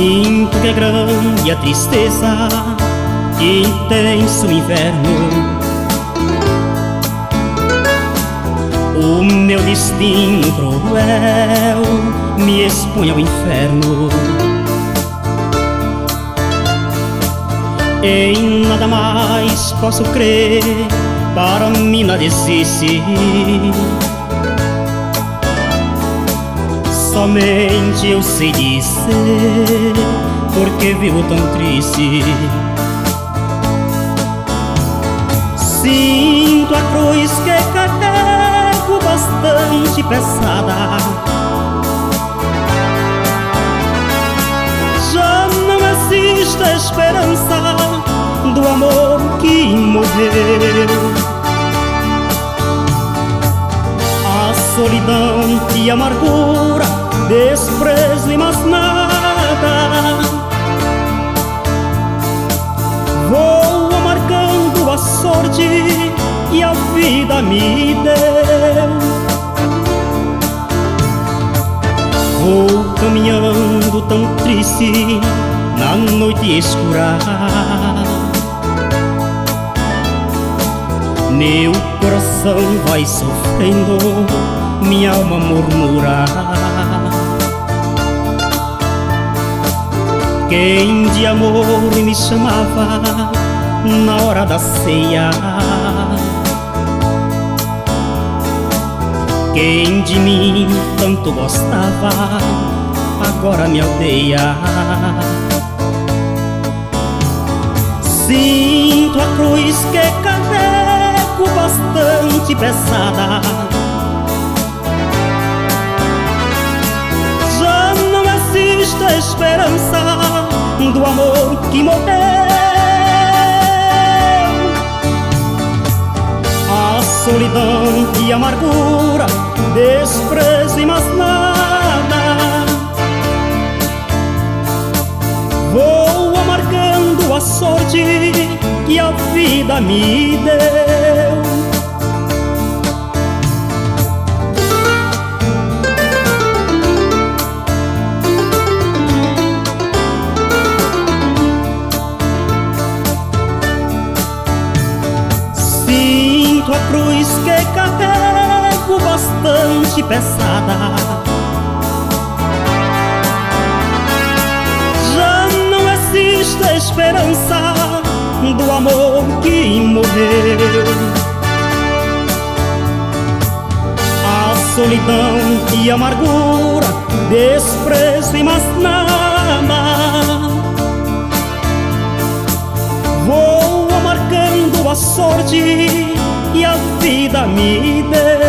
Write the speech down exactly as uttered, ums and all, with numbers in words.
Sinto que é grande a tristeza, intenso o inverno. O meu destino cruel me expõe ao inferno. Em nada mais posso crer, para mim nada existe. Somente eu sei dizer porque vivo tão triste. Sinto a cruz que carrego bastante pesada. Já não existe a esperança do amor que morreu. A solidão e a amargura, desprezo e mais nada. Vou amargando a sorte que a vida me deu. Vou caminhando tão triste na noite escura. Meu coração vai sofrendo, minha alma murmura. Quem de amor me chamava na hora da ceia? Quem de mim tanto gostava agora me odeia. Sinto a cruz que carrego bastante pesada. Já não existe a esperança do amor que morreu. A solidão e a amargura, desprezo e mais nada. Vou amargando a sorte que a vida me deu. Sinto a cruz que carrego bastante pesada. Já não existe a esperança do amor que morreu. A solidão e a amargura, desprezo e mais nada. Vou amargando a sorte e a vida me deu.